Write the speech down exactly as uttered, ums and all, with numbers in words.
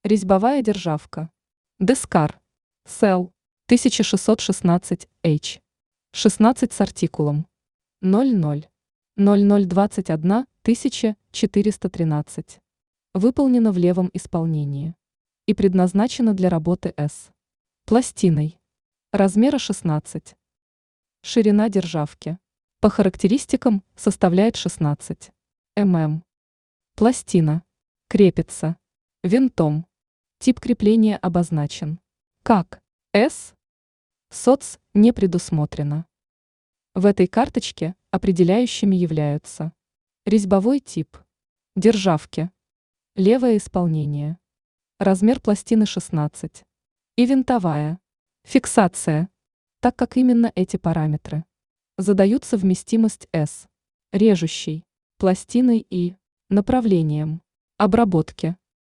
Резьбовая державка. Дескар. Сел. тысяча шестьсот шестнадцать H. шестнадцать с артикулом. ноль ноль ноль ноль двадцать один тысяча четыреста тринадцать. Выполнена в левом исполнении. И предназначена для работы с пластиной. Размера шестнадцать. Ширина державки. По характеристикам составляет шестнадцать миллиметров. Пластина. Крепится. Винтом. Тип крепления обозначен. Как S. СОЦ не предусмотрено. В этой карточке определяющими являются резьбовой тип державки, левое исполнение, размер пластины шестнадцать и винтовая фиксация, так как именно эти параметры задаются вместимость S, режущей пластиной и направлением обработки.